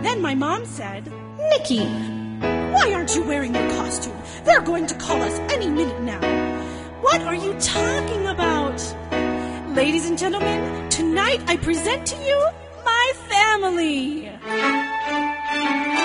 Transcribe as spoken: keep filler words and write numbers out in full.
Then my mom said, "Nikki, why aren't you wearing your costume? They're going to call us any minute now." "What are you talking about?" Ladies and gentlemen, tonight I present to you my family.